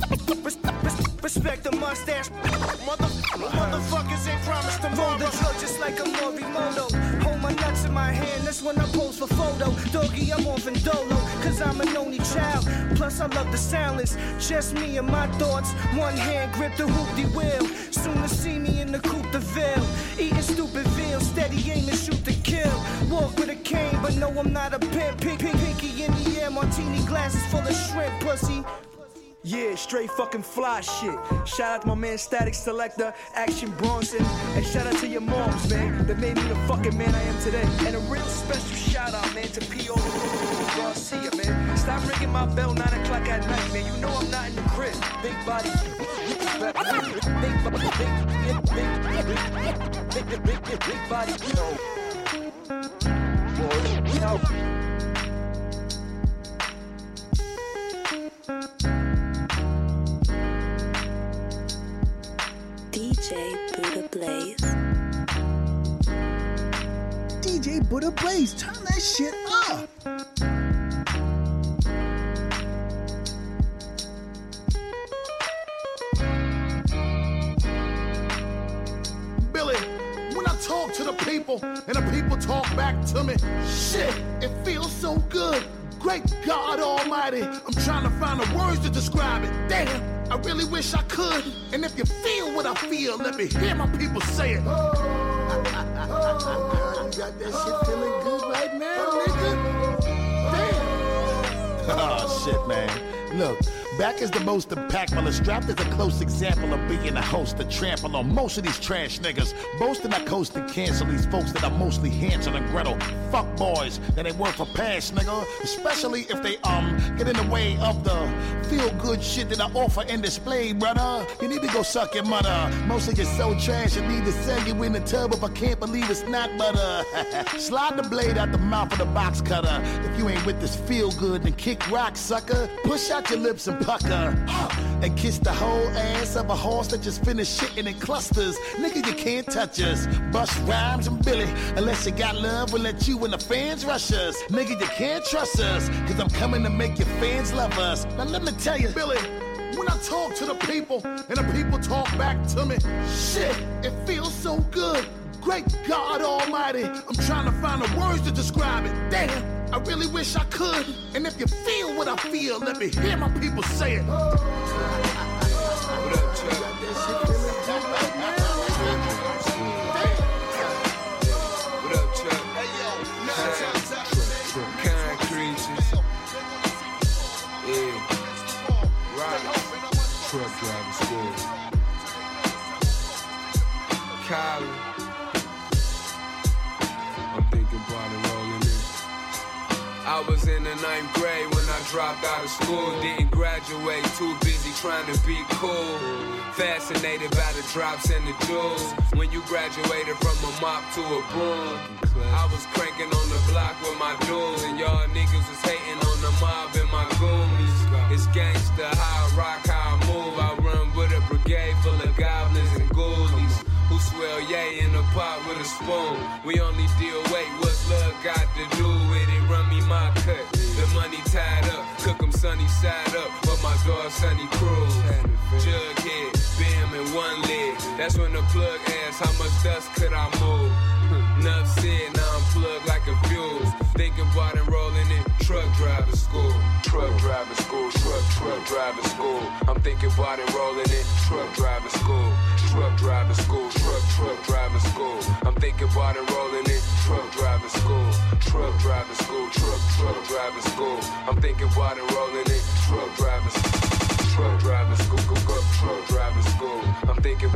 Respect the mustache. Motherfuckers ain't promised tomorrow. Roll the truck just like a Morimoto. Hold my nuts in my hand, that's when I pose for photo. Doggy, I'm off in dolo, cause I'm an only child. Plus I love the silence, just me and my thoughts. One hand grip the hoop-de-wheel. Soon to see me in the coupe de ville. Eating stupid veal, steady aim and shoot to kill. Walk with a cane, but no I'm not a pimp. Pinky in the air, martini glasses full of shrimp, pussy. Yeah, straight fucking fly shit. Shout out to my man Static Selector, Action Bronson, and shout out to your moms, man, that made me the fucking man I am today. And a real special shout out, man, to P.O. Garcia, man. Stop ringing my bell 9 o'clock at night, man. You know I'm not in the crib. Big body. Big body. DJ DJ Buddha Blaze. Turn that shit up. Billy, when I talk to the people and the people talk back to me, shit, it feels so good. Great God Almighty, I'm trying to find the words to describe it. Damn, I really wish I could. And if you feel what I feel, let me hear my people say it. You got that shit feeling good right now, nigga? Damn. Oh, shit, man. Look, back is the most impactful, and strapped is a close example of being a host to trample on most of these trash niggas. Boasting I coast and cancel these folks that are mostly Hansel and Gretel. Fuck boys that ain't worth a pass, nigga. Especially if they get in the way of the feel good shit that I offer and display, brother. You need to go suck your mother. Mostly you're so trash, you need to sell you in the tub, if I can't believe it's not butter. Slide the blade out the mouth of the box cutter. If you ain't with this feel good, then kick rock, sucker. Push out your lips and pucker, and kiss the whole ass of a horse that just finished shitting in clusters. Nigga, you can't touch us. Bust rhymes and Billy, unless you got love, we'll let you and the fans rush us. Nigga, you can't trust us, cause I'm coming to make your fans love us. Now let me tell you, Billy, when I talk to the people and the people talk back to me, shit, it feels so good. Great God Almighty, I'm trying to find the words to describe it. Damn, I really wish I could. And if you feel what I feel, let me hear my people say it. What up, Chuck? What up, Chuck? Hey, yo, kind creatures. Yeah. Right. Truck driver school. Kylie. I'm thinking about it rolling in. I was in the 9th grade when I dropped out of school. Didn't graduate, too busy trying to be cool. Fascinated by the drops and the jewels. When you graduated from a mop to a broom, I was cranking on the block with my dudes, and y'all niggas was hating on the mob and my goonies. It's gangsta, how I rock, how I move. I run with a brigade full of goblins and ghoulies who swell yay in a pot with a spoon. We only deal weight, what's love got to do with it? Run me my cut, the money tied up, cook 'em sunny side up, but my dog Sunny Cruz. Jughead, bam in one leg, that's when the plug asked how much dust could I move. Enough said, now I'm plugged like a fuse. Thinking about enrolling in truck driver school. Truck driver school, truck driver school. I'm thinking about enrolling in truck driver school. Truck driver school, truck driver school. I'm thinking about enrolling in truck driver school. Truck driver school, truck driver school. I'm thinking about enrolling in truck driver school. Truck driver school, truck driver school. I'm thinking,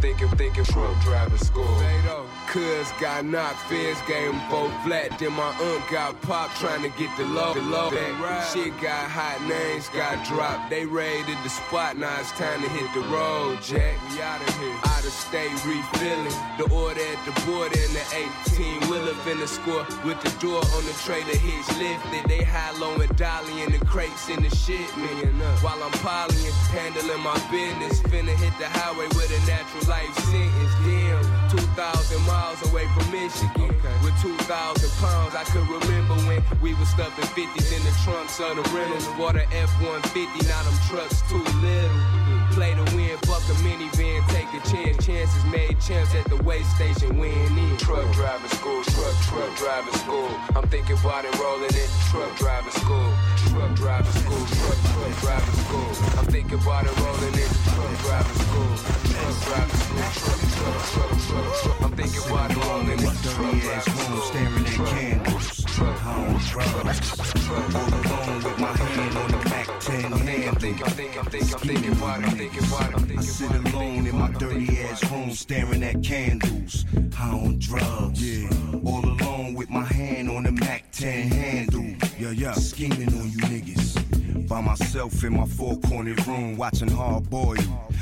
truck driver school. Cuz got knocked, feds gave him 4 flat. Then my aunt got popped trying to get the low back. Shit got hot, names got dropped. They raided the spot, now it's time to hit the road, Jack. We out of here. Out of state, refilling. The order at the border in the 18-wheeler finna score with the door on the trailer hitch lifted. They high-low and dolly in the crates in the shit, man. While I'm polying, handling my business. Finna hit the highway with a natural life sentence. Damn, 2,000 miles away from Michigan. With 2,000 pounds, I could remember when we was stuffing 50s in the trunks of the rentals. Bought a F-150, now them trucks too little. Play to win, fuck a minivan, take a chance. Chances made champs at the way station, win in. Truck driver school, truck driver school. I'm thinking about enrolling in truck driver school. Truck driver school, truck driver school. I'm thinking about enrolling in truck driver school. Truck driver school, truck. I'm thinking about enrolling in truck driver school. Staring at candles, home drugs. All alone with my hand on the Mac 10 handle. I'm thinking about it. I sit alone in my dirty ass home staring at candles, high on drugs. Yeah, all alone with my hand on the Mac 10 handle. Yeah, scheming on you niggas. By myself in my 4-cornered room watching Hard Boiled.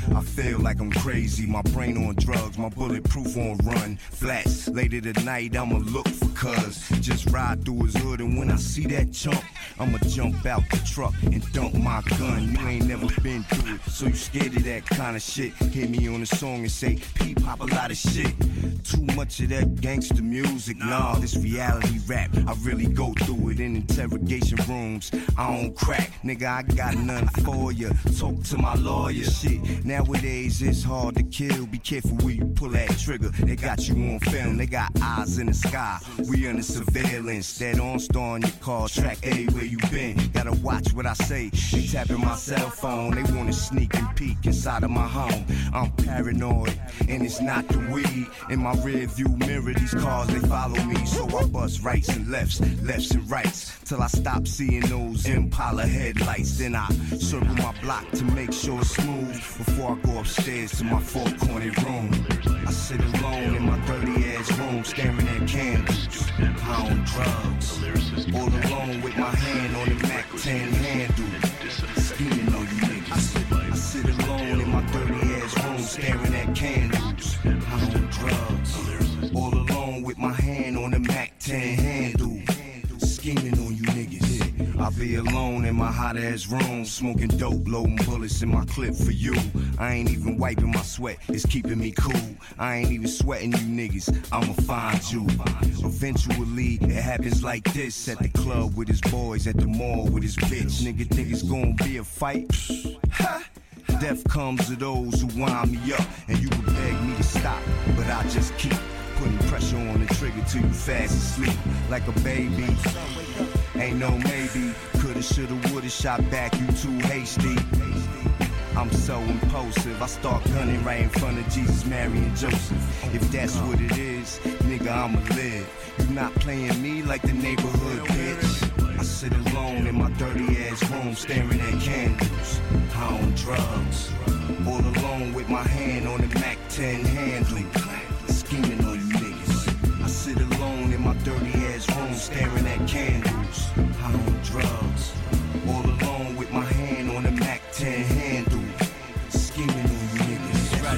I feel like I'm crazy, my brain on drugs, my bulletproof on run. Flats, later tonight I'ma look for cuz. Just ride through his hood and when I see that chump, I'ma jump out the truck and dump my gun. You ain't never been through it, so you scared of that kind of shit. Hit me on the song and say, P pop a lot of shit. Too much of that gangster music, nah, this reality rap, I really go through it in interrogation rooms. I don't crack, nigga, I got nothing for ya. Talk to my lawyer, shit. Nowadays it's hard to kill, be careful where you pull that trigger. They got you on film, they got eyes in the sky. We under surveillance, that OnStar on your car, track everywhere you been. Gotta watch what I say, they tapping my cell phone. They wanna sneak and peek inside of my home. I'm paranoid, and it's not the weed. In my rear view mirror, these cars, they follow me. So I bust rights and lefts and rights, till I stop seeing those Impala headlights. Then I circle my block to make sure it's smooth before I go upstairs to my four-cornered room. I sit alone in my dirty-ass room, staring at candles, high on drugs, all alone with my hand on the Mac 10 handle, scheming on you niggas. I sit alone in my dirty-ass room, staring at candles, high on drugs, all alone with my hand on the Mac 10 handle, scheming on you niggas. I'll be alone in my hot-ass room, smoking dope, loading bullets in my clip for you. I ain't even wiping my sweat, it's keeping me cool. I ain't even sweating you niggas, I'ma find you. Eventually, it happens like this. At the club with his boys, at the mall with his bitch. Nigga think it's gonna be a fight? Death comes to those who wind me up, and you would beg me to stop, but I just keep putting pressure on the trigger till you fast asleep like a baby. Ain't no maybe, coulda, shoulda, woulda, shot back, you too hasty. I'm so impulsive, I start gunning right in front of Jesus, Mary, and Joseph. If that's what it is, nigga, I'ma live. You not playing me like the neighborhood bitch. I sit alone in my dirty-ass room, staring at candles, high on drugs, all alone with my hand on the Mac 10 handle, scheming on you niggas. I sit alone in my dirty-ass room, staring at candles, high on drugs, all alone with my hand on the Mac 10 handle, scheming on you niggas.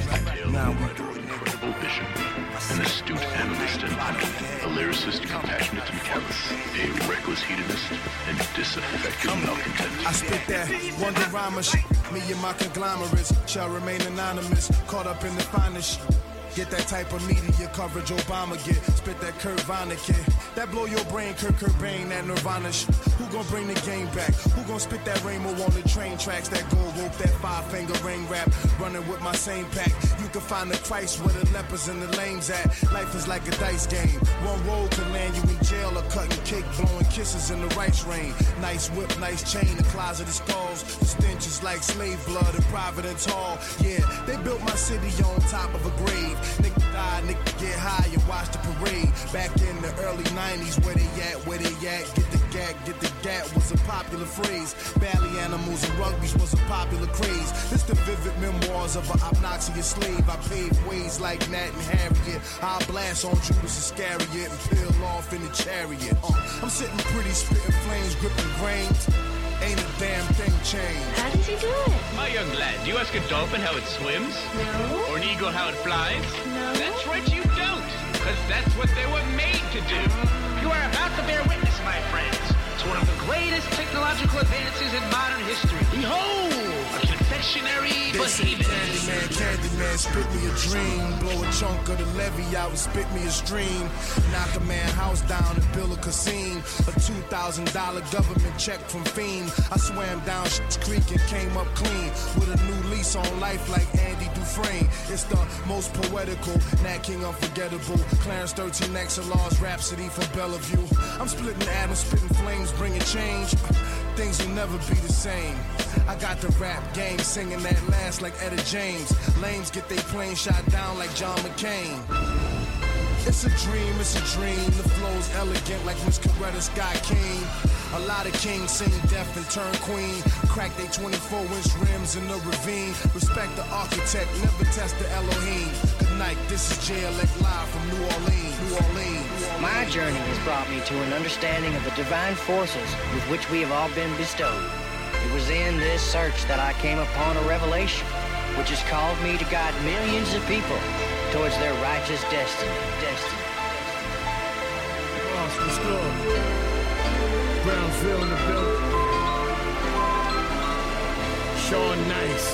Now we do it, incredible vision, an astute analyst, a lyricist compassionate and callous, a reckless hedonist, and disaffected malcontent. I spit that wonder rhymer shit. Me and my conglomerates shall remain anonymous, caught up in the finest shit. Get that type of media coverage Obama get. Spit that Kurt Vonnegut. That blow your brain, Kurt Cobain, that Nirvana shit. Who gon' bring the game back? Who gon' spit that rainbow on the train tracks? That gold rope, that five-finger ring rap. Running with my same pack. You can find the Christ where the lepers and the lames at. Life is like a dice game. One roll can land you in jail or cutting cake, blowing kisses in the rice rain. Nice whip, nice chain, the closet of skulls. The stench is like slave blood in Providence Hall. Yeah, they built my city on top of a grave. Nigga die, nigga get high and watch the parade. Back in the early 90s, where they at, where they at? Get the gat was a popular phrase. Bally animals and rugbies was a popular craze. This the vivid memoirs of an obnoxious slave. I paved ways like Nat and Harriet. I'll blast on Judas Iscariot and peel off in the chariot. I'm sitting pretty, spitting flames, gripping grains. Ain't a damn thing changed. How does he do it? My young lad, do you ask a dolphin how it swims? No. Or an eagle how it flies? No. That's right, you don't. Because that's what they were made to do. You are about to bear witness, my friends, to one of the greatest technological advances in modern history. Behold, a confectionery behemoth. Candyman, spit me a dream. Blow a chunk of the levee out and spit me a stream. Knock a man house down and build a casino. A $2,000 government check from Fiend. I swam down Schitt's Creek and came up clean with a new lease on life like Andy Dufresne. It's the most poetical, Nat King unforgettable. Clarence 13 XLR's Rhapsody from Bellevue. I'm splitting atoms, spitting flames, bringing change. Things will never be the same. I got the rap game singing that last like Etta James. Lames get they plane shot down like John McCain. It's a dream, it's a dream. The flow's elegant like Miss Coretta Scott King. A lot of kings sing death and turn queen. Crack they 24-inch rims in the ravine. Respect the architect, never test the Elohim. Good night, this is JLX live from New Orleans. My journey has brought me to an understanding of the divine forces with which we have all been bestowed. It was in this search that I came upon a revelation. which has called me to guide millions of people towards their righteous destiny. Boss, what's good? Brownsville in the building. Sean Nice.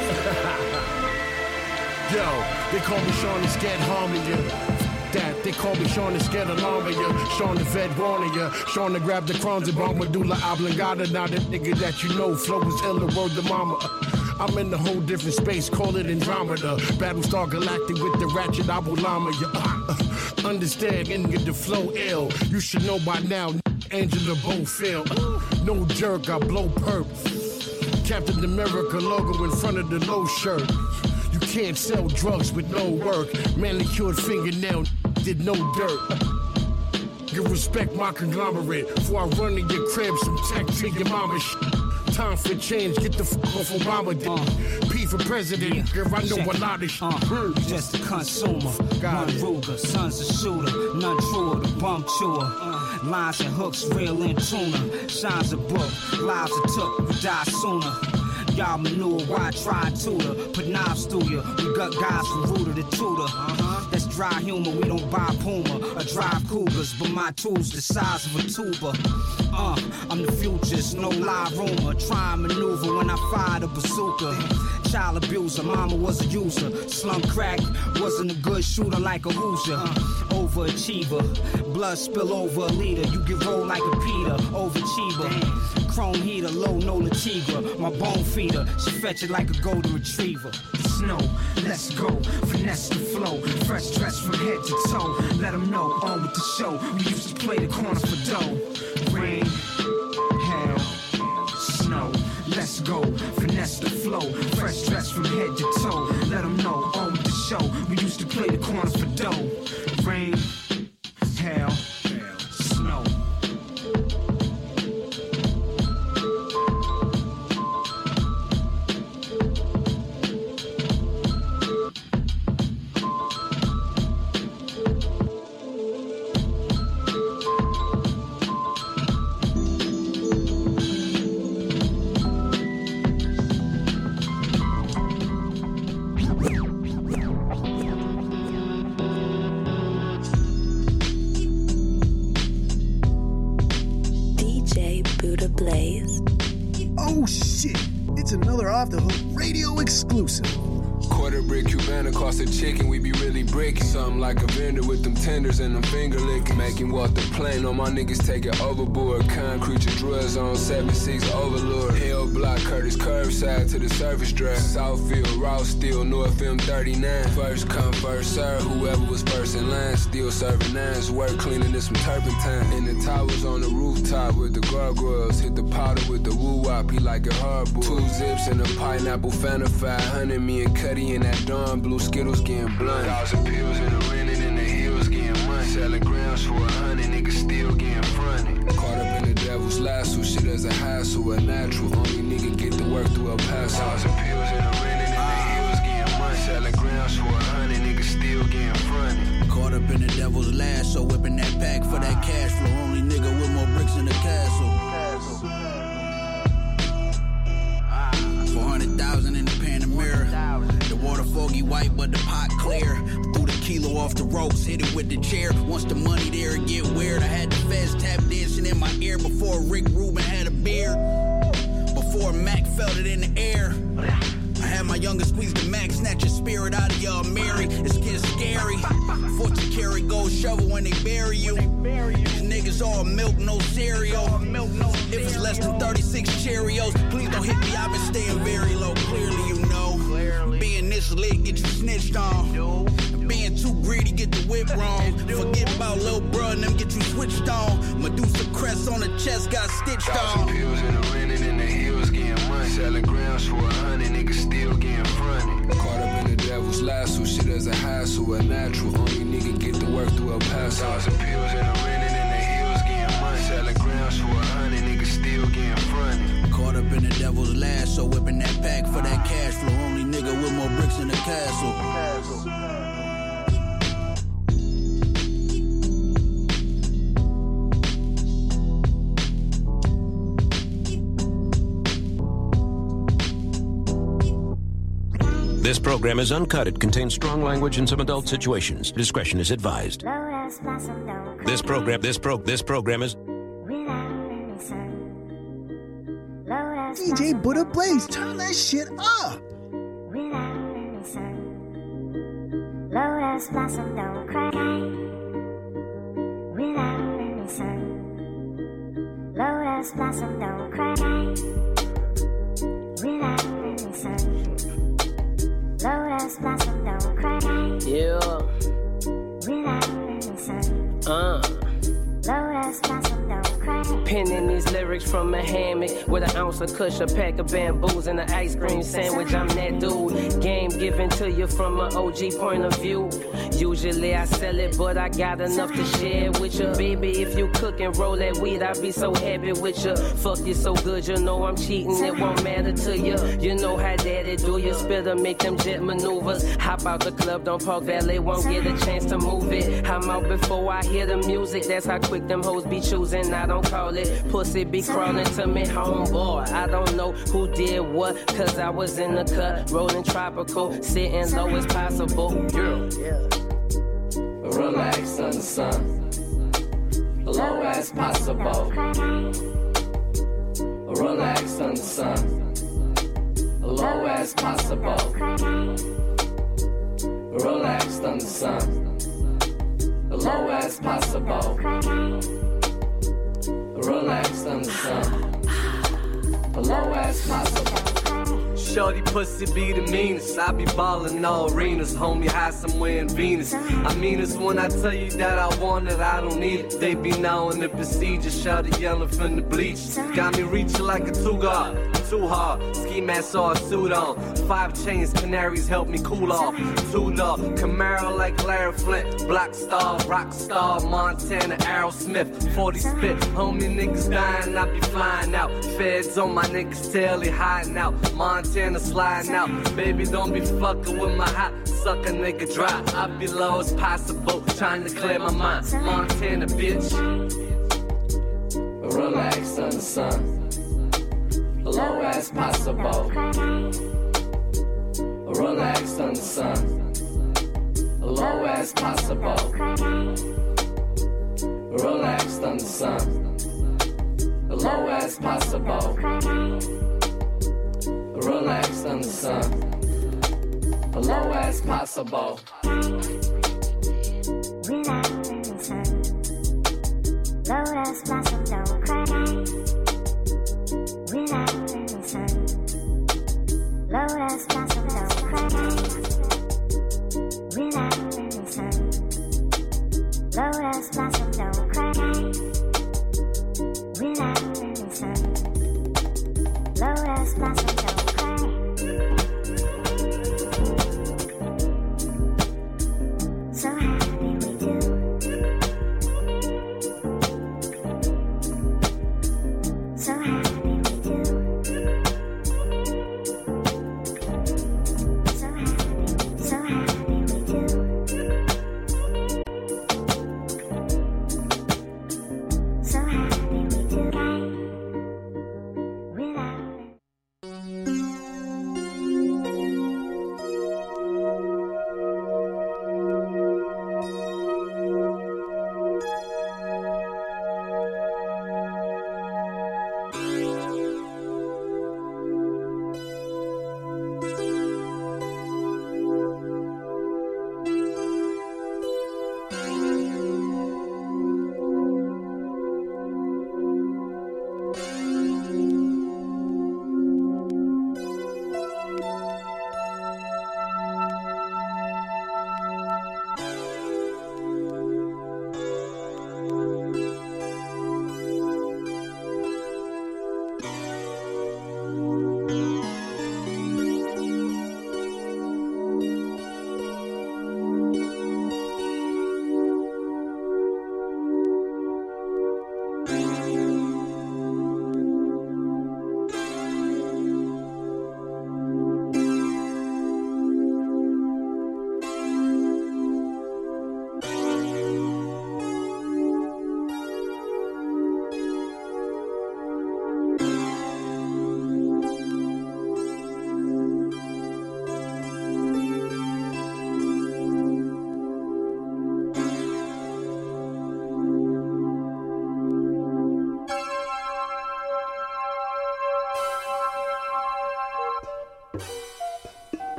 Yo, they call me Sean the Scared Harmony. That they call me Sean the Scared Alarm ya. Sean the Vet warning ya. Sean the grab the crowns and bomb medulla oblongata. Now the nigga that you know flow is ill, the word to mama. I'm in a whole different space, call it Andromeda. Battlestar Galactic with the ratchet Abu Lama. Understand, nigga, the flow ill. You should know by now, Angela Bofield. No jerk, I blow perp. Captain America logo in front of the low shirt. You can't sell drugs with no work. Manicured fingernail, did no dirt. You respect my conglomerate. Before I run in your crib, some tech to your mama shit. Time for change, get the f off Obama. P for president, girl, I know a lot of shit. Just a consumer, one Ruger, son's a shooter, none truer, the bum chewer. Lines and hooks, real in tuna. Shines a book, lives are took, we die sooner. Y'all manure, why try tutor? Put knives through you, we got guys from Rooter to Tudor. That's dry humor, we don't buy Puma or drive Cougars, but my tools the size of a tuba. I'm the futurist, no lie rumor. Try and maneuver when I fired a bazooka. Child abuser, mama was a user. Slum crack, wasn't a good shooter like a Hoosier. Overachiever, blood spill over a liter. You get rolled like a Peter, overachiever. Chrome heater, low no Latigra. My bone feeder, she fetch it like a golden retriever. Snow, let's go, finesse the flow. Fresh dress from head to toe. Let them know, on with the show. We used to play the corner for dough. Rain, hail, snow, let's go, finesse the flow. Fresh dress from head to toe. Let them know, on with the show. We used to play the corner for dough. Rain, hail, snow. Oh shit, it's another Off the Hook radio exclusive. Quarter brick Cubana cost a chicken, we be really breaking. Something like a vendor with them tenders and them finger licking. Making Walter Plain on my niggas take it overboard. Concrete your drills on 7-6 Overlord. Hill Block, Curtis curbside to the surface drive. Southfield, Rouse Steel, North M39. First come, first serve, whoever was first in line. Still serving nines, work cleaning this some turpentine. In the towers on the rooftop with the gargoyles. Hit the powder with the woo-wop, he like a hardboiled. 2 zips and a pineapple Fanta 500. Me and Cuddy in that dawn, blue Skittles getting blunt. 1,000 pills in the renting and the hills getting money. Selling grams for 100, niggas still getting fronted. Caught up in the devil's lasso, shit as a hassle, a natural. Only nigga get to work through El Paso. 1,000 pills in the renting and the hills getting money. Selling grams for 100, niggas still getting fronted. Caught up in the devil's lasso, whipping that pack for that cash flow. Only nigga with more bricks in the castle. 400,000 in the Panamera. The water foggy white, but the pot clear. Threw the kilo off the ropes, hit it with the chair. Once the money there, it get weird. I had the feds tap dancing in my ear before Rick Rubin had a beard. Before Mac felt it in the air. I had my youngest squeeze the Mac, snatch your spirit out of y'all Mary. It's getting scary. Fortune carry gold shovel when they bury you. These niggas all milk, no cereal. If it's less than 36 Cheerios, please don't hit me. I've been staying very low. Clearly, you know. Being this lit, get you snitched on. Being too greedy, get the whip wrong. Forget about Lil Bruh and them, get you switched on. Medusa crest on the chest, got stitched on. 1,000 pills in the renting and the hills getting money. Selling grams for 100, niggas still getting fronted. Caught up in the devil's lasso, shit as a hassle, a natural. Only nigga get to work through El Paso. 1,000 pills in the renting and the hills getting money. Selling grams for 100, niggas still getting fronted. Caught up in the devil's lasso, whipping that pack for that cash flow. Only nigga with more bricks in the castle. This program is uncut. It contains strong language and some adult situations. Discretion is advised. This program is... DJ Buddha Blaze, turn that shit up. Lotus blossom don't cry without any sun. Lotus blossom don't cry without any sun. Lotus blossom don't cry without any sun. Lotus blossom don't cry. Penning these lyrics from a hammock with an ounce of kush, a pack of bamboos, and an ice cream sandwich. I'm that dude. Game given to you from an OG point of view. Usually I sell it, but I got enough to share with you. Baby, if you cook and roll that weed, I'll be so happy with you. Fuck you so good, you know I'm cheating, it won't matter to you. You know how daddy do, you spitter, make them jet maneuvers. Hop out the club, don't park valet, won't get a chance to move it. I'm out before I hear the music, that's how quick them hoes be choosing. I don't call it pussy, be crawling to me, homeboy. I don't know who did what, cause I was in the cut, rolling tropical, sitting low as possible. Girl, relax on the sun, low as possible. Relax on the sun, low as possible. Relax on the sun, low as possible. Relax on the sun, low as possible. Shorty pussy be the meanest. I be ballin' all arenas. Homie high somewhere in Venus. I mean it's when I tell you that I want it, I don't need it. They be knowing the procedure. Shorty yelling from the bleach. Got me reaching like a two-guard. Too hard, ski mask or a suit on. 5 chains, canaries help me cool off. 2-door, Camaro like Larry Flint. Block star, rock star, Montana, Aerosmith. 40 spit, homie niggas dying, I be flying out. Feds on my niggas tail, they hiding out. Montana sliding out. Baby, don't be fucking with my hot sucker nigga dry. I be low as possible, trying to clear my mind. Montana, bitch. Relax on the sun, low as possible. Relax on the sun, low as possible. Relax on the sun, low as possible. Relax on the sun, low as possible. Without any sun, low as possible.